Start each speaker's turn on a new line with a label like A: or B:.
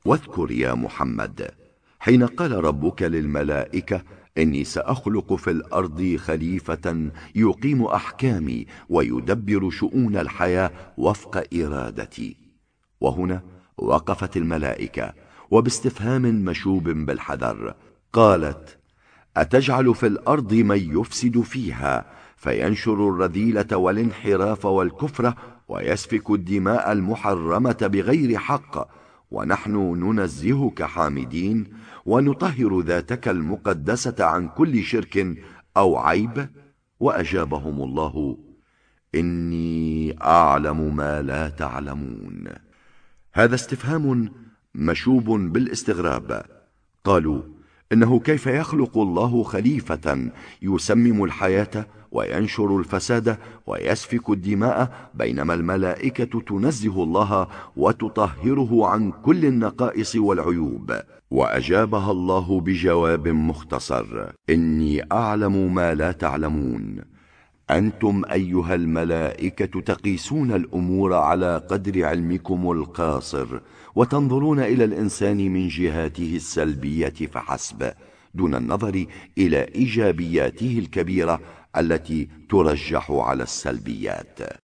A: واذكر يا محمد حين قال ربك للملائكة إني سأخلق في الأرض خليفة يقيم أحكامي ويدبر شؤون الحياة وفق إرادتي. وهنا وقفت الملائكة وباستفهام مشوب بالحذر قالت: أتجعل في الأرض من يفسد فيها فينشر الرذيلة والانحراف والكفر ويسفك الدماء المحرمة بغير حق، ونحن ننزهك حامدين ونطهر ذاتك المقدسة عن كل شرك أو عيب؟ وأجابهم الله: إني أعلم ما لا تعلمون. هذا استفهام مشوب بالاستغراب. قالوا: إنه كيف يخلق الله خليفة يسمم الحياة وينشر الفساد ويسفك الدماء بينما الملائكة تنزه الله وتطهره عن كل النقائص والعيوب؟ وأجابها الله بجواب مختصر: إني أعلم ما لا تعلمون. أنتم أيها الملائكة تقيسون الأمور على قدر علمكم القاصر وتنظرون إلى الإنسان من جهاته السلبية فحسب، دون النظر إلى إيجابياته الكبيرة التي ترجح على السلبيات.